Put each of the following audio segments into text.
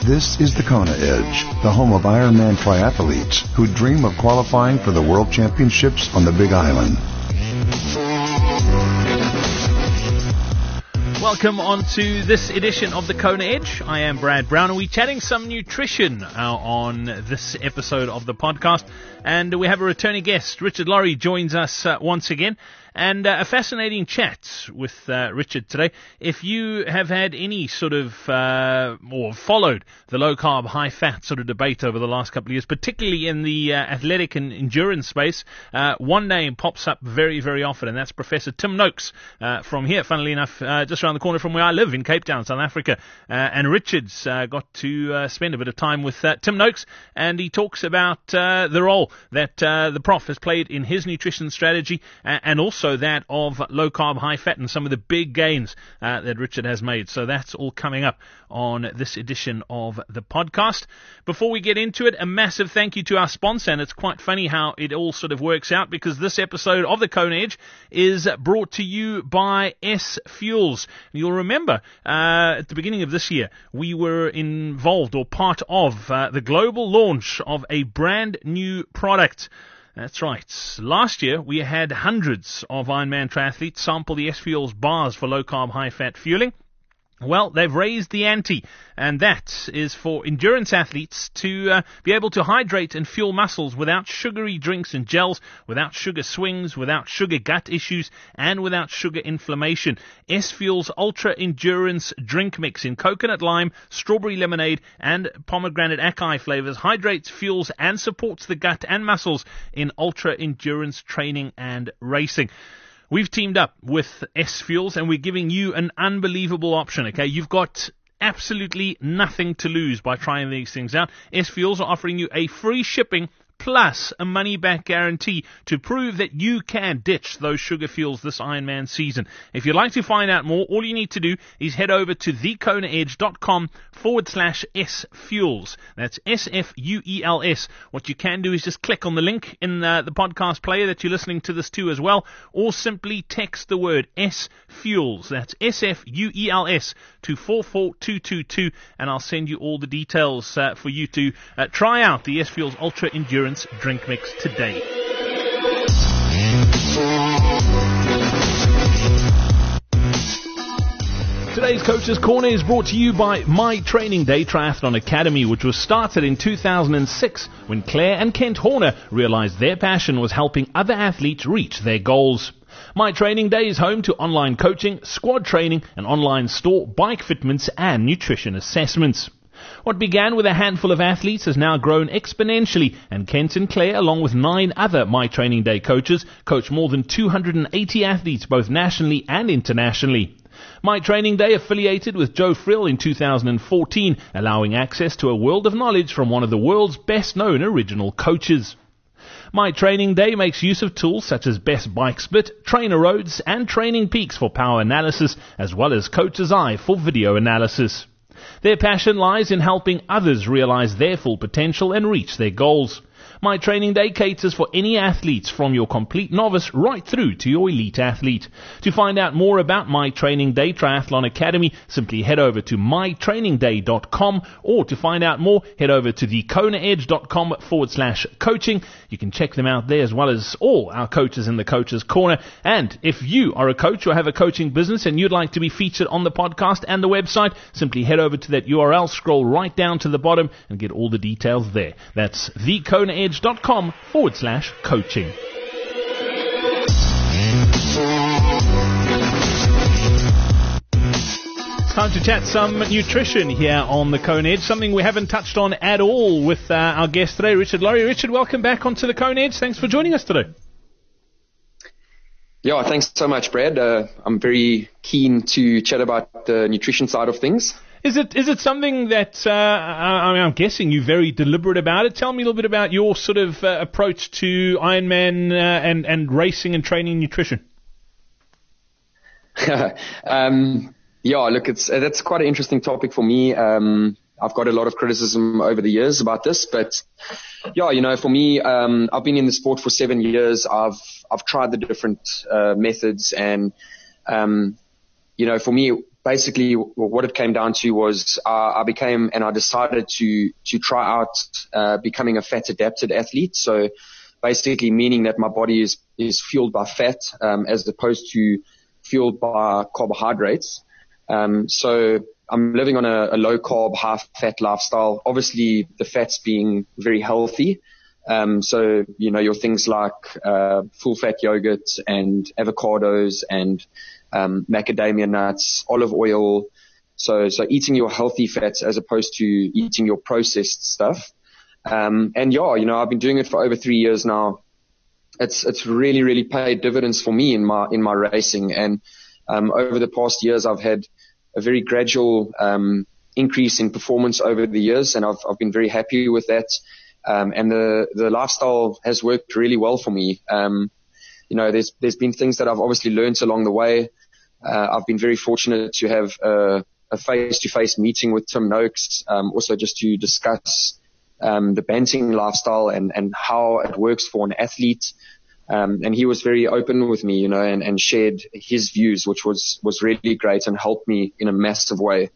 This is the Kona Edge, the home of Ironman triathletes who dream of qualifying for the World Championships on the Big Island. Welcome on to this edition of the Kona Edge. I am Brad Brown, and we're chatting some nutrition on this episode of the podcast. And we have a returning guest. Richard Laurie joins us once again. And a fascinating chat with Richard today. If you have had any sort of, or followed the low-carb, high-fat sort of debate over the last couple of years, particularly in the athletic and endurance space, one name pops up very, very often, and that's Professor Tim Noakes from here, funnily enough, just around the corner from where I live in Cape Town, South Africa. And Richard's got to spend a bit of time with Tim Noakes, and he talks about the role that the Prof has played in his nutrition strategy, and also that of low-carb, high-fat, and some of the big gains that Richard has made. So that's all coming up on this edition of the podcast. Before we get into it, a massive thank you to our sponsor, and it's quite funny how it all sort of works out, because this episode of the Kona Edge is brought to you by S Fuels. You'll remember at the beginning of this year, we were involved or part of the global launch of a brand new product. That's right. Last year, we had hundreds of Ironman triathletes sample the S-Fuels bars for low-carb, high-fat fueling. Well, they've raised the ante, and that is for endurance athletes to be able to hydrate and fuel muscles without sugary drinks and gels, without sugar swings, without sugar gut issues, and without sugar inflammation. S-Fuels Ultra Endurance Drink Mix in coconut lime, strawberry lemonade, and pomegranate acai flavors hydrates, fuels, and supports the gut and muscles in ultra endurance training and racing. We've teamed up with S-Fuels, and we're giving you an unbelievable option, okay? You've got absolutely nothing to lose by trying these things out. S-Fuels are offering you a free shipping plus a money-back guarantee to prove that you can ditch those sugar fuels this Ironman season. If you'd like to find out more, all you need to do is head over to thekonaedge.com/S-Fuels. That's S-F-U-E-L-S. What you can do is just click on the link in the podcast player that you're listening to this to as well, or simply text the word S-Fuels. That's S-F-U-E-L-S to 44222, and I'll send you all the details for you to try out the S-Fuels Ultra Endurance Drink Mix today. Today's Coach's Corner is brought to you by My Training Day Triathlon Academy, which was started in 2006 when Claire and Kent Horner realized their passion was helping other athletes reach their goals. My Training Day is home to online coaching, squad training, and online store, bike fitments, and nutrition assessments. What began with a handful of athletes has now grown exponentially, and Kent and Claire, along with 9 other My Training Day coaches, coach more than 280 athletes both nationally and internationally. My Training Day affiliated with Joe Frill in 2014, allowing access to a world of knowledge from one of the world's best-known original coaches. My Training Day makes use of tools such as Best Bike Split, Trainer Roads, and Training Peaks for power analysis, as well as Coach's Eye for video analysis. Their passion lies in helping others realize their full potential and reach their goals. My Training Day caters for any athletes from your complete novice right through to your elite athlete. To find out more about My Training Day Triathlon Academy, simply head over to mytrainingday.com, or to find out more, head over to thekonaedge.com/coaching. You can check them out there, as well as all our coaches in the Coach's Corner. And if you are a coach or have a coaching business and you'd like to be featured on the podcast and the website, simply head over to that URL, scroll right down to the bottom, and get all the details there. That's thekonaedge.com/coaching. It's time to chat some nutrition here on the Kona Edge, something we haven't touched on at all with our guest today, Richard Laurie. Richard, welcome back onto the Kona Edge. Thanks for joining us today. Yeah, thanks so much, Brad. I'm very keen to chat about the nutrition side of things. Is it something that, I'm guessing you're very deliberate about it? Tell me a little bit about your sort of approach to Ironman and racing and training nutrition. Yeah, look, that's quite an interesting topic for me. I've got a lot of criticism over the years about this, but yeah, for me, I've been in the sport for 7 years. I've tried the different methods, and for me, basically what it came down to was I decided to try out becoming a fat adapted athlete. So basically meaning that my body is fueled by fat as opposed to fueled by carbohydrates. So I'm living on a low carb, high fat lifestyle. Obviously the fats being very healthy. So, your things like, full fat yogurt and avocados and, macadamia nuts, olive oil. So eating your healthy fats as opposed to eating your processed stuff. I've been doing it for over 3 years now. It's really, really paid dividends for me in my racing. And, over the past years, I've had a very gradual, increase in performance over the years. And I've been very happy with that. And the lifestyle has worked really well for me. There's been things that I've obviously learned along the way. I've been very fortunate to have a face-to-face meeting with Tim Noakes, also just to discuss the banting lifestyle and how it works for an athlete. And he was very open with me, and shared his views, which was really great and helped me in a massive way.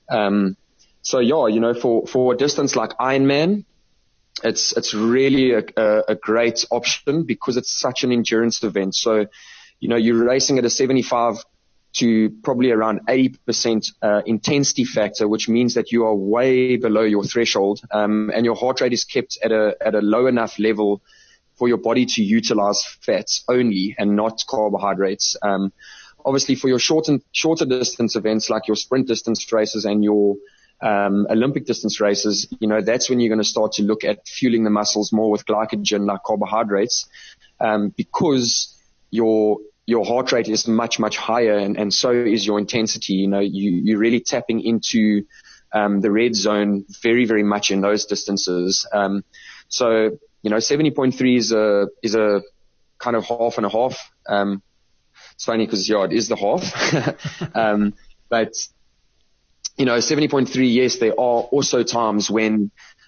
For a distance like Ironman, it's really a great option because it's such an endurance event. So, you're racing at a 75 to probably around 80% intensity factor, which means that you are way below your threshold, and your heart rate is kept at a low enough level for your body to utilize fats only and not carbohydrates. Obviously for your shorter distance events like your sprint distance races and your Olympic distance races, that's when you're going to start to look at fueling the muscles more with glycogen like carbohydrates, because your heart rate is much, much higher and so is your intensity. You're really tapping into, the red zone very, very much in those distances. 70.3 is a kind of half and a half. It's funny because, it is the half. But 70.3, yes, there are also times when,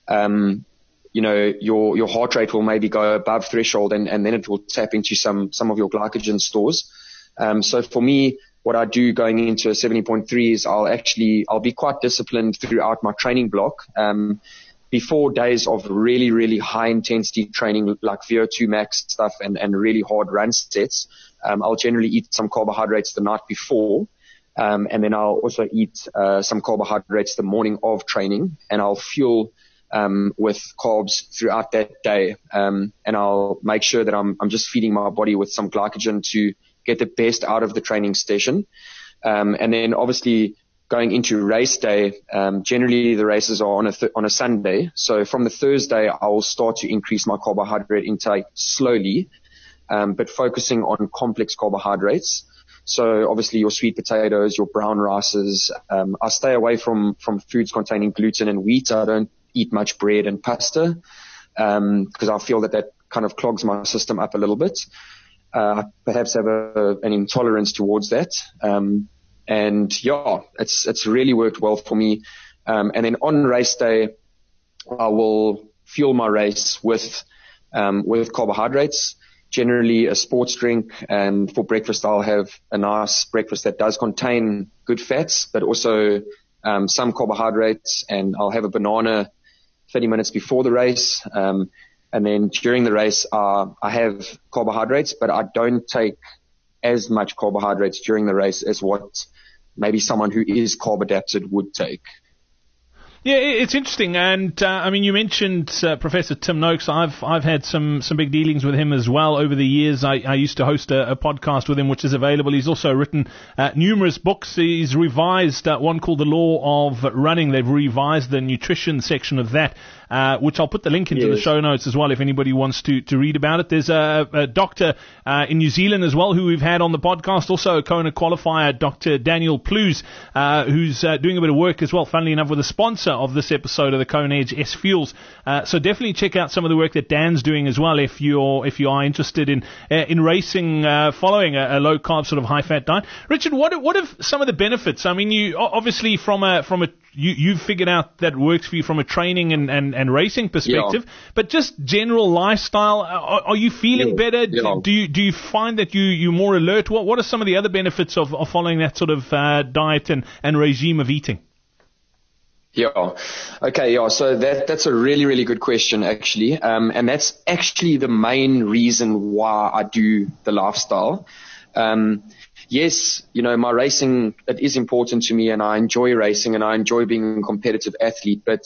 your heart rate will maybe go above threshold and then it will tap into some of your glycogen stores. So for me, what I do going into a 70.3 is I'll be quite disciplined throughout my training block. Before days of really, really high intensity training like VO2 max stuff and really hard run sets, I'll generally eat some carbohydrates the night before. And then I'll also eat some carbohydrates the morning of training, and I'll fuel with carbs throughout that day. And I'll make sure that I'm just feeding my body with some glycogen to get the best out of the training session. And then obviously going into race day, generally the races are on a Sunday. So from the Thursday, I will start to increase my carbohydrate intake slowly, but focusing on complex carbohydrates. So obviously your sweet potatoes, your brown rices. I stay away from foods containing gluten and wheat. I don't eat much bread and pasta, because I feel that kind of clogs my system up a little bit. I perhaps have an intolerance towards that. It's really worked well for me. And then on race day, I will fuel my race with carbohydrates, generally a sports drink. And for breakfast, I'll have a nice breakfast that does contain good fats, but also, some carbohydrates, and I'll have a banana 30 minutes before the race. And then during the race, I have carbohydrates, but I don't take as much carbohydrates during the race as what maybe someone who is carb adapted would take. Yeah, it's interesting, and you mentioned Professor Tim Noakes. I've had some big dealings with him as well over the years. I used to host a podcast with him, which is available. He's also written numerous books. He's revised one called The Law of Running. They've revised the nutrition section of that, which I'll put the link into the show notes as well if anybody wants to read about it. There's a doctor in New Zealand as well who we've had on the podcast, also a Kona qualifier, Dr. Daniel Plews, who's doing a bit of work as well, funnily enough, with a sponsor of this episode of the Kona Edge, S Fuels. So definitely check out some of the work that Dan's doing as well if you are interested in racing following a low carb sort of high fat diet. Richard, what are some of the benefits? I mean, you obviously from a you've figured out that works for you from a training and racing perspective. Yeah. But just general lifestyle, are you feeling better? Yeah. Do you find that you're more alert? What are some of the other benefits of following that sort of diet and regime of eating? Yeah. Okay. Yeah. So that's a really, really good question, actually. And that's actually the main reason why I do the lifestyle. Yes, my racing, it is important to me, and I enjoy racing and I enjoy being a competitive athlete, but,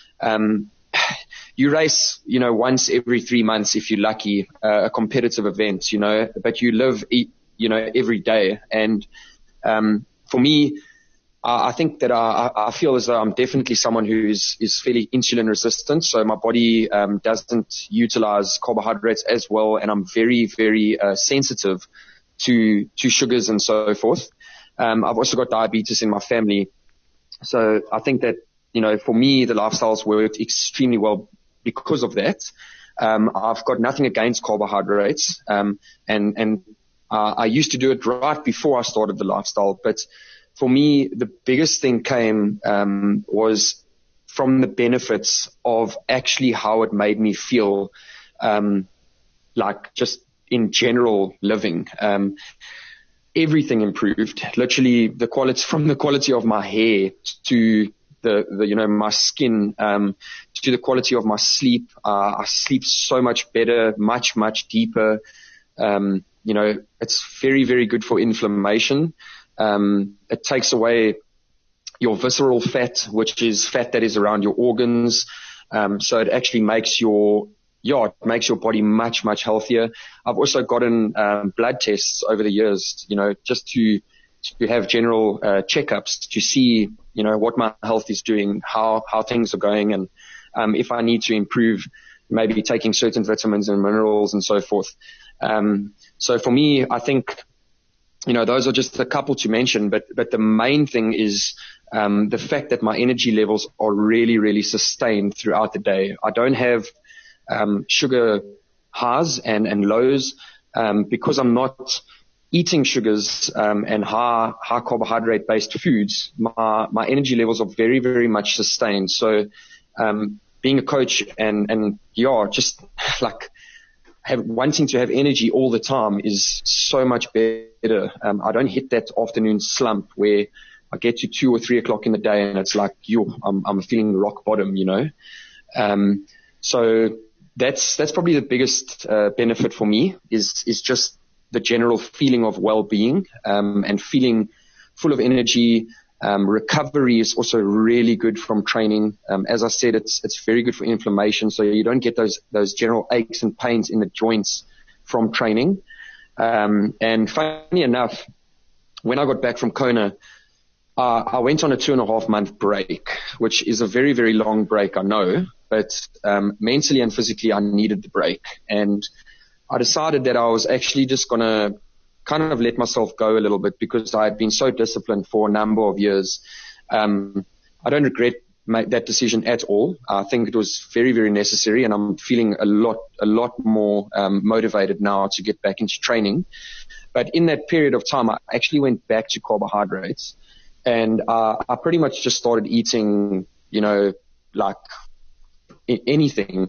you race, once every 3 months, if you're lucky, a competitive event, but you live, every day. And, for me, I think that I feel as though I'm definitely someone who is fairly insulin resistant. So my body, doesn't utilize carbohydrates as well. And I'm very, very, sensitive to sugars and so forth. I've also got diabetes in my family. So I think that, for me, the lifestyle's worked extremely well because of that. I've got nothing against carbohydrates. And I used to do it right before I started the lifestyle, but for me, the biggest thing came, was from the benefits of actually how it made me feel, like just in general living. Everything improved, literally from the quality of my hair to my skin, to the quality of my sleep. I sleep so much better, much, much deeper. It's very, very good for inflammation. It takes away your visceral fat, which is fat that is around your organs. So it actually makes your body much, much healthier. I've also gotten, blood tests over the years, just to have general, checkups to see, what my health is doing, how things are going, and, if I need to improve, maybe taking certain vitamins and minerals and so forth. So for me, I think, those are just a couple to mention, but the main thing is, the fact that my energy levels are really, really sustained throughout the day. I don't have, sugar highs and lows, because I'm not eating sugars, and high carbohydrate based foods. My energy levels are very, very much sustained. So, being a coach and just like, wanting to have energy all the time is so much better. I don't hit that afternoon slump where I get to 2 or 3 o'clock in the day and it's like, I'm feeling rock bottom, So that's probably the biggest, benefit for me is just the general feeling of well-being, and feeling full of energy. Recovery is also really good from training. As I said, it's very good for inflammation. So you don't get those general aches and pains in the joints from training. And funny enough, when I got back from Kona, I went on a 2.5 month break, which is a very, very long break, I know, but, mentally and physically I needed the break. And I decided that I was actually just going to kind of let myself go a little bit because I had been so disciplined for a number of years. I don't regret that decision at all. I think it was very, very necessary, and I'm feeling a lot more, motivated now to get back into training. But in that period of time, I actually went back to carbohydrates, and, I pretty much just started eating, like anything.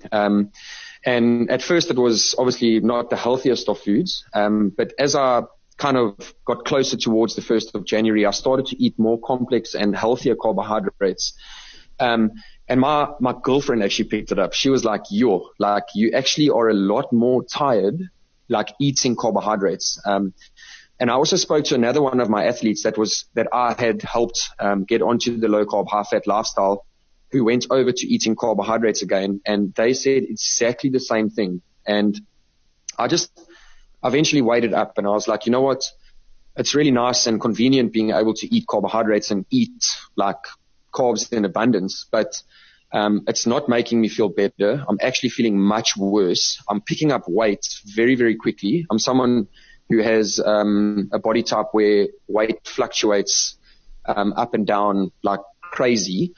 And at first it was obviously not the healthiest of foods. But as I kind of got closer towards the 1st of January, I started to eat more complex and healthier carbohydrates. And my girlfriend actually picked it up. She was like, you actually are a lot more tired, like eating carbohydrates. And I also spoke to another one of my athletes that I had helped, get onto the low carb, high fat lifestyle, who went over to eating carbohydrates again, and they said exactly the same thing. And I just eventually weighed it up, and I was like, you know what? It's really nice and convenient being able to eat carbohydrates and eat like carbs in abundance, but it's not making me feel better. I'm actually feeling much worse. I'm picking up weight very, very quickly. I'm someone who has a body type where weight fluctuates up and down like crazy.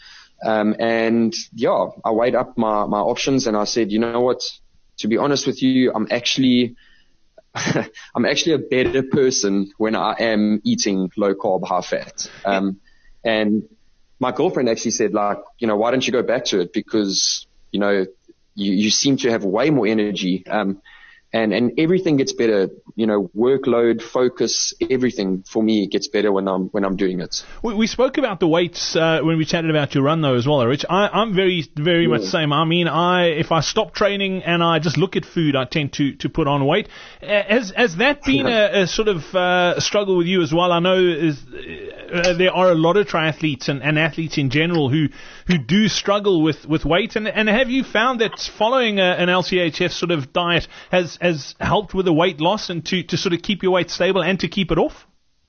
And I weighed up my options, and I said, you know what, to be honest with you, I'm actually a better person when I am eating low carb, high fat. And my girlfriend actually said, like, why don't you go back to it? Because, you seem to have way more energy. And everything gets better, workload, focus, everything for me gets better when I'm doing it. We spoke about the weights when we chatted about your run though as well, Rich. I'm very, very much the same. I mean, if I stop training and I just look at food, I tend to put on weight. Has that been a sort of struggle with you as well? I know there are a lot of triathletes and athletes in general who do struggle with weight. And have you found that following an LCHF sort of diet has helped with the weight loss and to sort of keep your weight stable and to keep it off?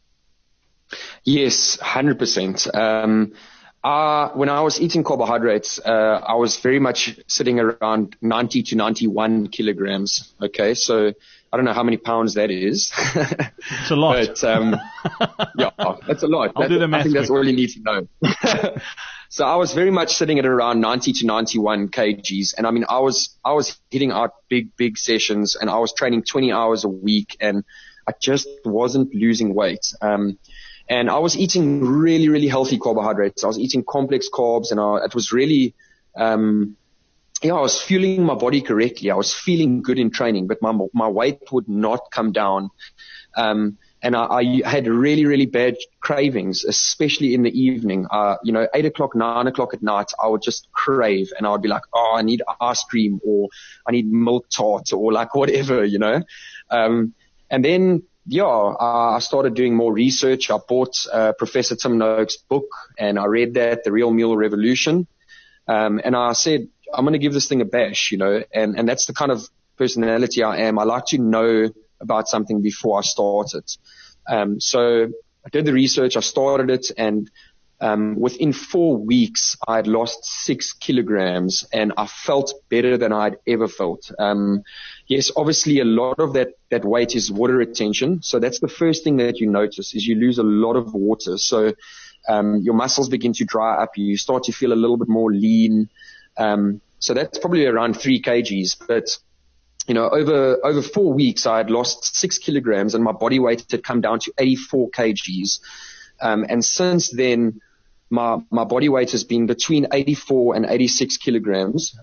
Yes, 100%. When I was eating carbohydrates, I was very much sitting around 90 to 91 kilograms. Okay, so I don't know how many pounds that is. It's a lot. But, yeah, that's a lot. I'll do the math. I think that's all you need to know. So I was very much sitting at around 90 to 91 kgs. And I mean, I was hitting out big sessions, and I was training 20 hours a week, and I just wasn't losing weight. And I was eating really, really healthy carbohydrates. I was eating complex carbs, and it was really, I was fueling my body correctly. I was feeling good in training, but my weight would not come down. And I had really, really bad cravings, especially in the evening. 8 o'clock, 9 o'clock at night, I would just crave, and I would be like, I need ice cream, or I need milk tart, or like whatever, And then, I started doing more research. I bought Professor Tim Noakes' book, and I read that, The Real Meal Revolution. And I said, I'm going to give this thing a bash, and that's the kind of personality I am. I like to know about something before I start it. So I did the research, I started it, and within 4 weeks, I had lost 6 kilograms, and I felt better than I'd ever felt. Yes, obviously a lot of that weight is water retention. So that's the first thing that you notice, is you lose a lot of water. So your muscles begin to dry up. You start to feel a little bit more lean. So that's probably around 3 kgs. But over 4 weeks, I had lost 6 kilograms, and my body weight had come down to 84 kgs. And since then, my body weight has been between 84 and 86 kilograms.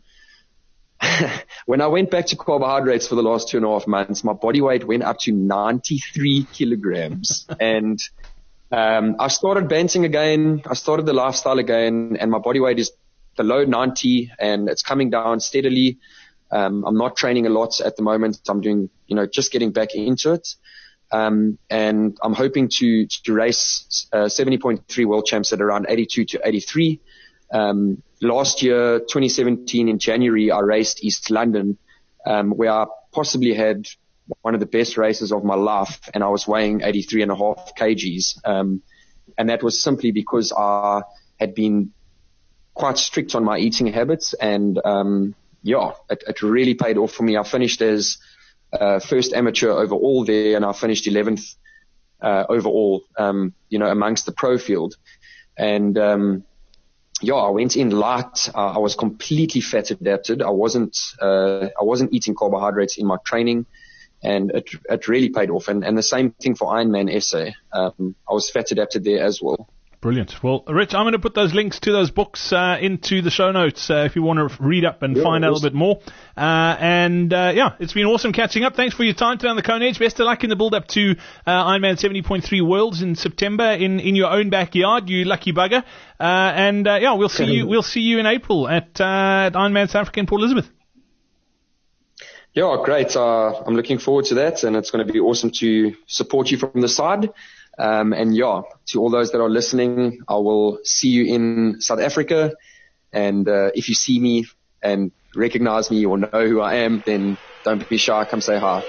When I went back to carbohydrates for the last 2.5 months, my body weight went up to 93 kilograms. And I started banting again. I started the lifestyle again, and my body weight is below 90, and it's coming down steadily. I'm not training a lot at the moment. I'm doing, just getting back into it. And I'm hoping to race 70.3 world champs at around 82 to 83. Last year, 2017 in January, I raced East London, where I possibly had one of the best races of my life, and I was weighing 83.5 kgs. And that was simply because I had been quite strict on my eating habits, and it really paid off for me. I finished as first amateur overall there, and I finished 11th overall, amongst the pro field. And I went in light. I was completely fat adapted. I wasn't eating carbohydrates in my training, and it really paid off. And the same thing for Ironman SA. I was fat adapted there as well. Brilliant. Well, Rich, I'm going to put those links to those books into the show notes if you want to read up and find out a little bit more. It's been awesome catching up. Thanks for your time today on the Kona Edge. Best of luck in the build-up to Ironman 70.3 Worlds in September in your own backyard, you lucky bugger. We'll see you in April at Ironman South Africa in Port Elizabeth. Yeah, great. I'm looking forward to that, and it's going to be awesome to support you from the side. To all those that are listening, I will see you in South Africa. And if you see me and recognize me or know who I am, then don't be shy. Come say hi.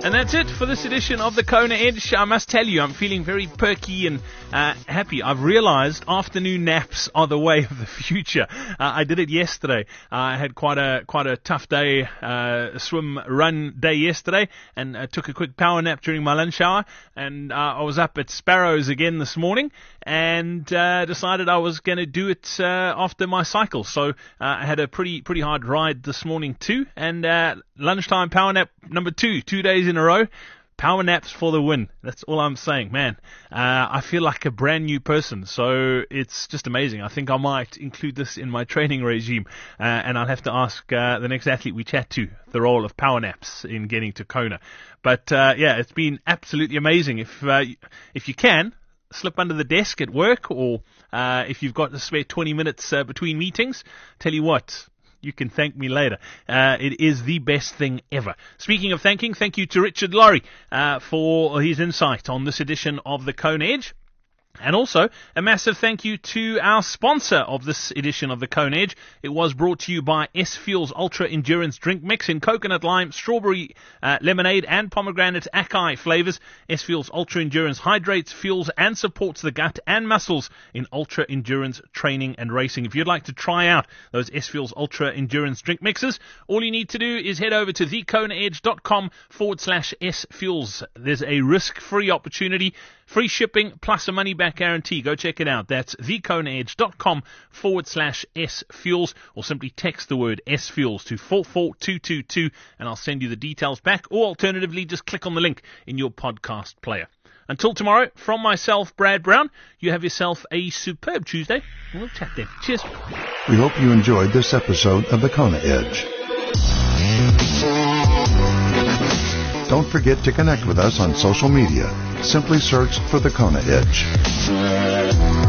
And that's it for this edition of the Kona Edge. I must tell you, I'm feeling very perky and happy. I've realized afternoon naps are the way of the future. I did it yesterday. I had quite a tough day, swim run day yesterday, and took a quick power nap during my lunch hour. And I was up at Sparrows again this morning, and decided I was going to do it after my cycle. So I had a pretty hard ride this morning too, and lunchtime power nap number 2 days in a row. Power naps for the win. That's all I'm saying, man. I feel like a brand new person, so it's just amazing. I think I might include this in my training regime, and I'll have to ask the next athlete we chat to the role of power naps in getting to Kona. But yeah, it's been absolutely amazing. If you can, slip under the desk at work, or if you've got to spare 20 minutes between meetings, tell you what, you can thank me later. It is the best thing ever. Speaking of thanking, thank you to Richard Laurie for his insight on this edition of the Kona Edge. And also, a massive thank you to our sponsor of this edition of the Kona Edge. It was brought to you by S Fuels Ultra Endurance Drink Mix in coconut lime, strawberry lemonade and pomegranate acai flavors. S Fuels Ultra Endurance hydrates, fuels and supports the gut and muscles in ultra endurance training and racing. If you'd like to try out those S Fuels Ultra Endurance Drink Mixes, all you need to do is head over to thekonaedge.com/S Fuels. There's a risk-free opportunity, free shipping plus a money-back guarantee. Go check it out. That's thekonaedge.com/S Fuels, or simply text the word S Fuels to 44222 and I'll send you the details back, or alternatively just click on the link in your podcast player. Until tomorrow, from myself, Brad Brown, you have yourself a superb Tuesday. We'll chat then. Cheers. We hope you enjoyed this episode of the Kona Edge. Don't forget to connect with us on social media. Simply search for the Kona Edge.